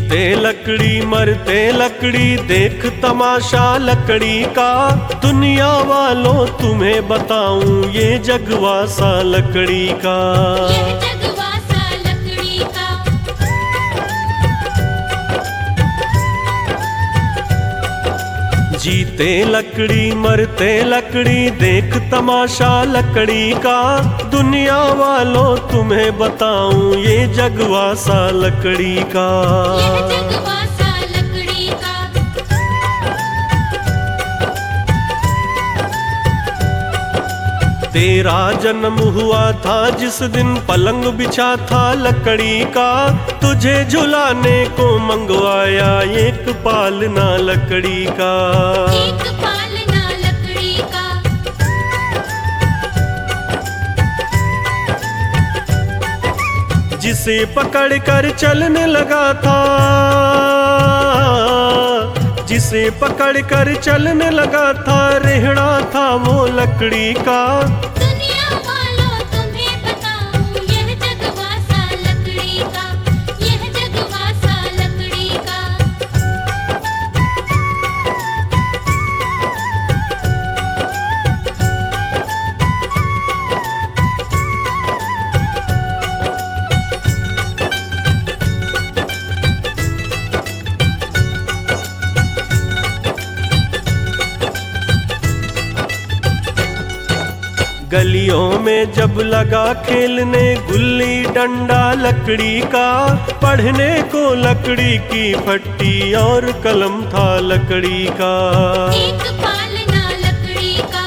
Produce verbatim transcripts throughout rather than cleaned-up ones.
जीते लकड़ी मरते लकड़ी, देख तमाशा लकड़ी का। दुनिया वालों तुम्हें बताऊं ये जगवासा लकड़ी का। यह जगवासा लकड़ी का। जीते लकड़ी मरते लकड़ी, देख तमाशा लकड़ी का। दुनिया वालों तुम्हें बताऊं ये जगवासा लकड़ी का। यह जगवासा लकड़ी का। तेरा जन्म हुआ था जिस दिन, पलंग बिछा था लकड़ी का। तुझे झुलाने को मंगवाया एक पालना लकड़ी का। एक पालना लकड़ी का। जिसे पकड़ कर चलने लगा था, जिसे पकड़ कर चलने लगा था, रेहड़ा था वो लकड़ी का। दुनिया वालों तुम्हें बताऊं यह जगवासा लकड़ी का। यह जगवासा लकड़ी का। गलियों में जब लगा खेलने गुल्ली डंडा लकड़ी का। पढ़ने को लकड़ी की फट्टी और कलम था लकड़ी का। एक पालना लकड़ी का।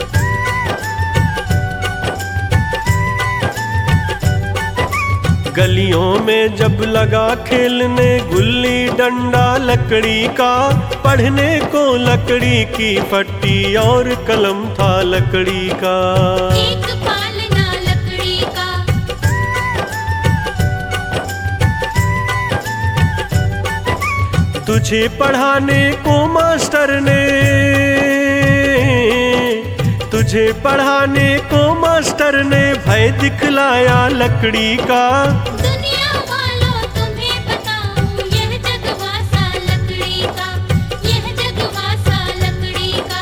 गलियों में जब लगा खेलने गुल्ली डंडा लकड़ी का। पढ़ने को लकड़ी की फट्टी और कलम था लकड़ी का। एक पालना लकड़ी का। तुझे पढ़ाने को मास्टर ने, तुझे पढ़ाने को मास्टर ने भय दिखलाया लकड़ी का। दुनिया वालों तुम्हें बताऊं यह जगवासा लकड़ी का। यह जगवासा लकड़ी का।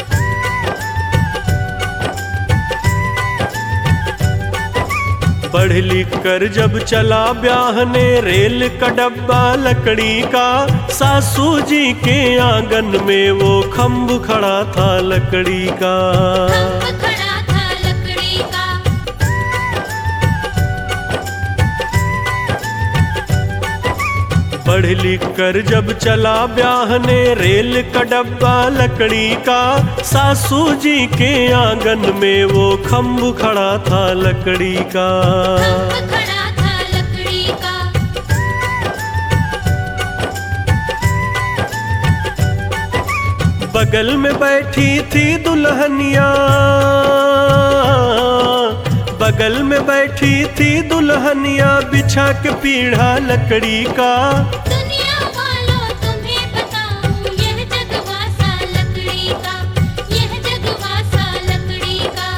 पढ़ लिख कर जब चला ब्याहने, रेल का डब्बा लकड़ी का। सासू जी के आंगन में वो खम्भ खड़ा था लकड़ी का। खम्भ खड़ा था लकड़ी का। पढ़ लिख कर जब चला ब्याहने, रेल का डब्बा लकड़ी का। सासू जी के आंगन में वो खम्भ खड़ा था लकड़ी का। खम्भ खड़ा था लकड़ी का। बगल में बैठी थी दुल्हनिया, बगल में बैठी थी दुल्हनिया, बिछा के पीढ़ा लकड़ी का। दुनिया वालों तुम्हें बताऊं यह जगवासा लकड़ी का। यह जगवासा लकड़ी का।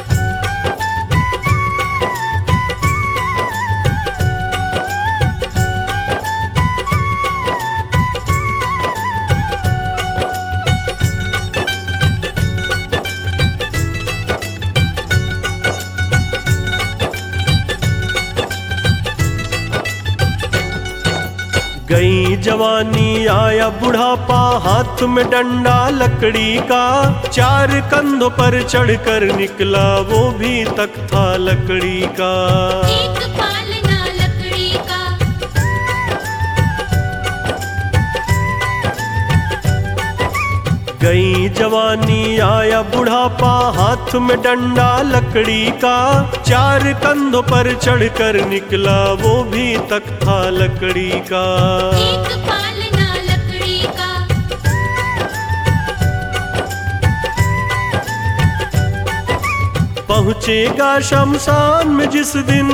गई जवानी आया बुढ़ापा, हाथ में डंडा लकड़ी का। चार कंधों पर चढ़कर निकला वो भी तख्ता लकड़ी का। एक पालना लकड़ी का। गई जवानी आया बुढ़ापा, हाथ में डंडा लकड़ी का। चार कंधों पर चढ़कर निकला वो भी तख्ता लकड़ी का। एक पालना लकड़ी का। पहुँचेगा शमशान में जिस दिन,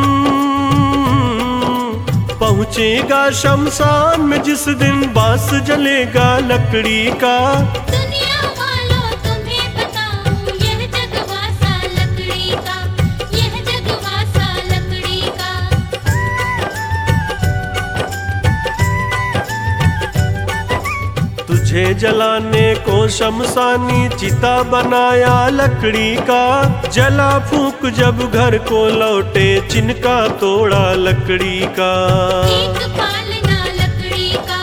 पहुँचेगा शमशान में जिस दिन, बांस जलेगा लकड़ी का। दुनिया वालों तुम्हें बताऊं यह जगवासा लकड़ी का। यह जगवासा लकड़ी का। जलाने को शमशानी चिता बनाया लकड़ी का, जला फूक जब घर को लौटे चिनका तोड़ा लकड़ी का। एक पालना लकड़ी का।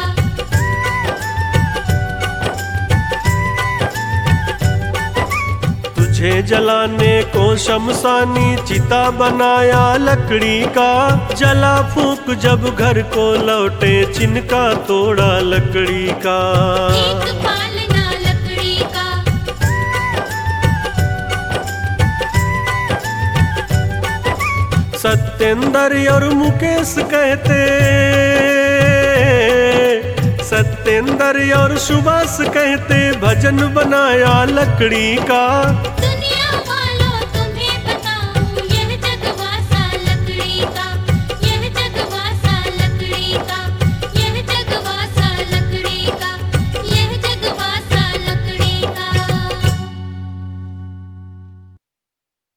तुझे जलाने को शमशानी चिता बनाया लकड़ी का, जला फूक जब घर को लौटे चिनका तोड़ा लकड़ी का। एक पालना लकड़ी का। सत्येंद्र और मुकेश कहते, सत्येंद्र और सुभाष कहते भजन बनाया लकड़ी का।